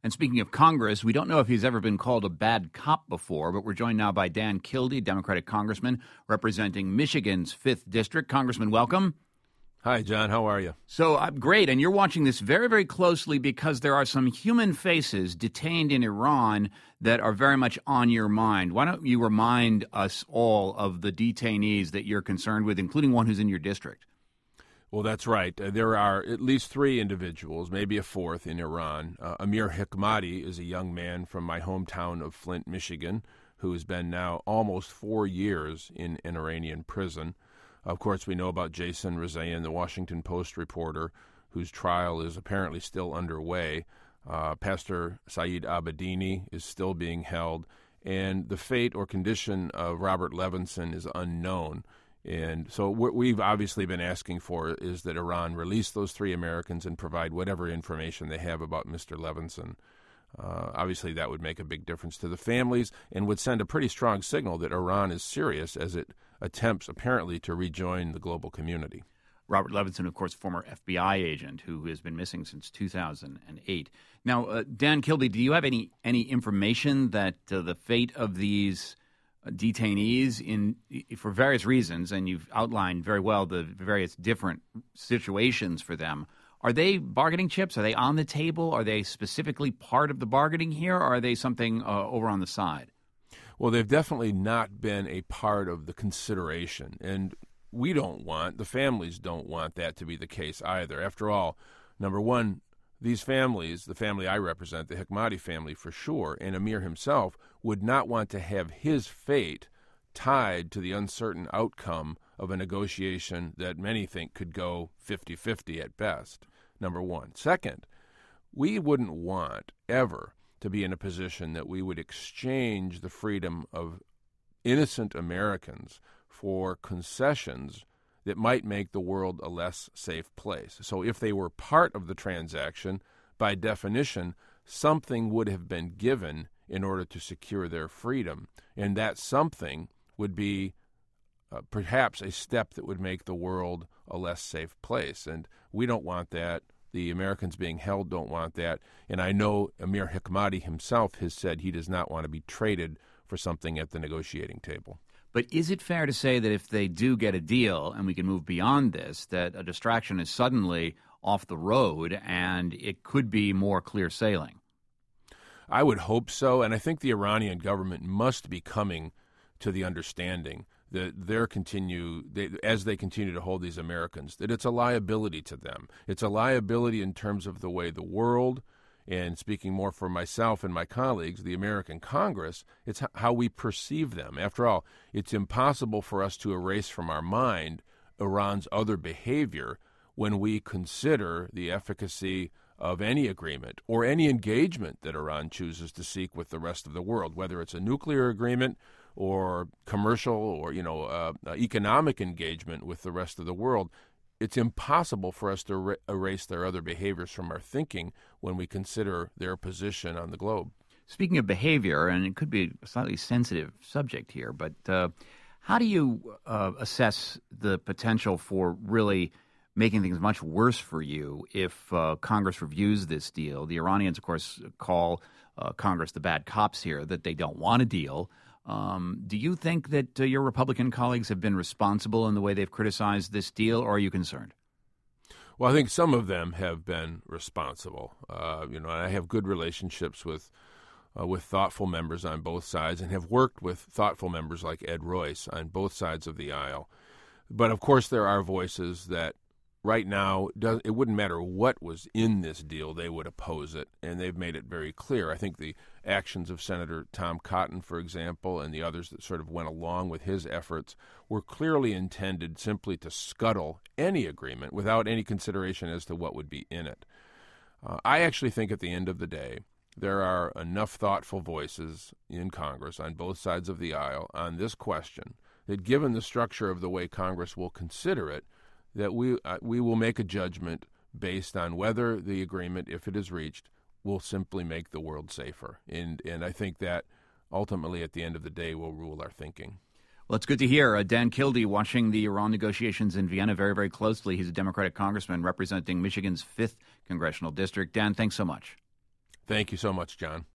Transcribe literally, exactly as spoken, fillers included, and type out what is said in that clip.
And speaking of Congress, we don't know if he's ever been called a bad cop before, but we're joined now by Dan Kildee, Democratic congressman representing Michigan's fifth District. Congressman, welcome. Hi, John. How are you? So, uh, great. And you're watching this very, very closely because there are some human faces detained in Iran that are very much on your mind. Why don't you remind us all of the detainees that you're concerned with, including one who's in your district? Well, that's right. Uh, there are at least three individuals, maybe a fourth, in Iran. Uh, Amir Hekmati is a young man from my hometown of Flint, Michigan, who has been now almost four years in an Iranian prison. Of course, we know about Jason Rezaian, the Washington Post reporter, whose trial is apparently still underway. Uh, Pastor Saeed Abedini is still being held, and the fate or condition of Robert Levinson is unknown. And so what we've obviously been asking for is that Iran release those three Americans and provide whatever information they have about Mister Levinson. Uh, obviously, that would make a big difference to the families and would send a pretty strong signal that Iran is serious as it attempts, apparently, to rejoin the global community. Robert Levinson, of course, former F B I agent who has been missing since two thousand eight. Now, uh, Dan Kildee, do you have any, any information that uh, the fate of these detainees in for various reasons, and you've outlined very well the various different situations for them, are they bargaining chips? Are they on the table? Are they specifically part of the bargaining here, or are they something uh, over on the side? Well, they've definitely not been a part of the consideration, and we don't want, the families don't want that to be the case either. After all, number one, these families, the family I represent, the Hekmati family for sure, and Amir himself, would not want to have his fate tied to the uncertain outcome of a negotiation that many think could go fifty-fifty at best, number one. Second, we wouldn't want ever to be in a position that we would exchange the freedom of innocent Americans for concessions that might make the world a less safe place. So if they were part of the transaction, by definition, something would have been given in order to secure their freedom. And that something would be uh, perhaps a step that would make the world a less safe place. And we don't want that. The Americans being held don't want that. And I know Amir Hekmati himself has said he does not want to be traded for something at the negotiating table. But is it fair to say that if they do get a deal and we can move beyond this, that a distraction is suddenly off the road and it could be more clear sailing? I would hope so, and I think the Iranian government must be coming to the understanding that they're continue they, as they continue to hold these Americans, that it's a liability to them. It's a liability in terms of the way the world, and speaking more for myself and my colleagues, the American Congress, it's how we perceive them. After all, it's impossible for us to erase from our mind Iran's other behavior when we consider the efficacy of any agreement or any engagement that Iran chooses to seek with the rest of the world, whether it's a nuclear agreement or commercial or, you know, uh, economic engagement with the rest of the world. It's impossible for us to er- erase their other behaviors from our thinking when we consider their position on the globe. Speaking of behavior, and it could be a slightly sensitive subject here, but uh, how do you uh, assess the potential for really making things much worse for you if uh, Congress reviews this deal? The Iranians, of course, call uh, Congress the bad cops here, that they don't want a deal. Um, do you think that uh, your Republican colleagues have been responsible in the way they've criticized this deal, or are you concerned? Well, I think some of them have been responsible. Uh, you know, I have good relationships with uh, with thoughtful members on both sides and have worked with thoughtful members like Ed Royce on both sides of the aisle. But, of course, there are voices that right now, it wouldn't matter what was in this deal, they would oppose it, and they've made it very clear. I think the actions of Senator Tom Cotton, for example, and the others that sort of went along with his efforts were clearly intended simply to scuttle any agreement without any consideration as to what would be in it. Uh, I actually think at the end of the day, there are enough thoughtful voices in Congress on both sides of the aisle on this question that given the structure of the way Congress will consider it, that we uh, we will make a judgment based on whether the agreement, if it is reached, will simply make the world safer. And and I think that ultimately, at the end of the day, will rule our thinking. Well, it's good to hear. Uh, Dan Kildee watching the Iran negotiations in Vienna very, very closely. He's a Democratic congressman representing Michigan's fifth congressional district. Dan, thanks so much. Thank you so much, John.